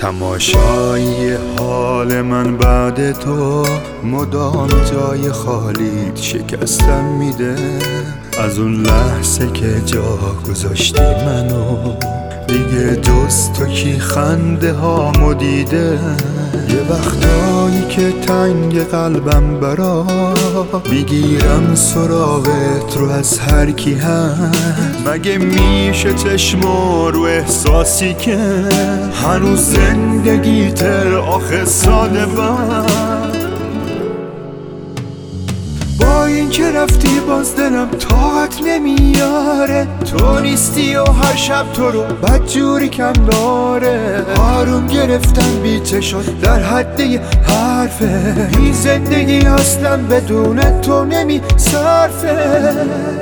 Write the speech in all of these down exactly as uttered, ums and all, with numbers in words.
تماشای حال من بعد تو مدام جای خالیت شکستم میده. از اون لحظه که جا گذاشتی منو دیگه جز تو کی خنده هامو دیده. یه وقتایی که تنگ قلبم برا میگیرم سراغت رو از هر کی هست. مگه میشه چشم رو احساسی که هنوز زندگیته آخه ساده بر. با این که رفتی باز دلم طاقت نمیاره. تو نیستی و هر شب تو رو بدجوری کم داره. آروم گرفتم بی چشات در حد یه حرفه. این زندگی اصلا بدون تو نمی صرفه.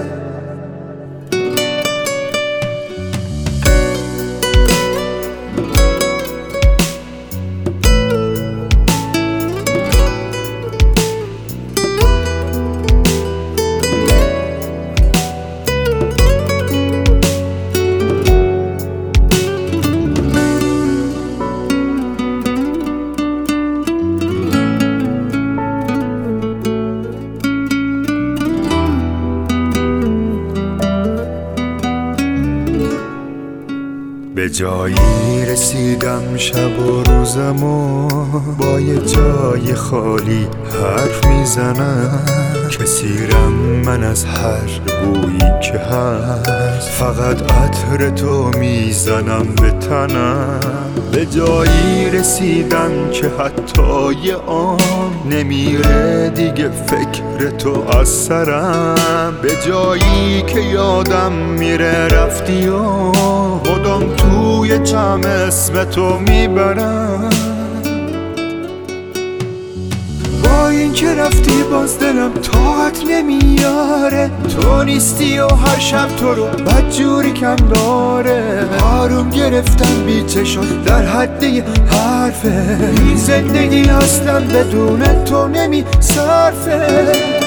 به جایی رسیدم شب و روزمو با یه جای خالی حرف میزنم. کثیرم من از هر بویی که هست، فقط عطر تو میزنم به تنم. به جایی رسیدم که حتی یه آن نمیره دیگه فکر تو از سرم. به جایی که یادم میره رفتی و مدام توی جمع اسم تو میبرم. با این که رفتی باز دلم طاقت نمیاره. تو نیستی و هر شب تو رو بدجوری کم داره. آروم گرفتم بی چشات در حد یه حرفه. این زندگی اصلا بدون تو نمی صرفه.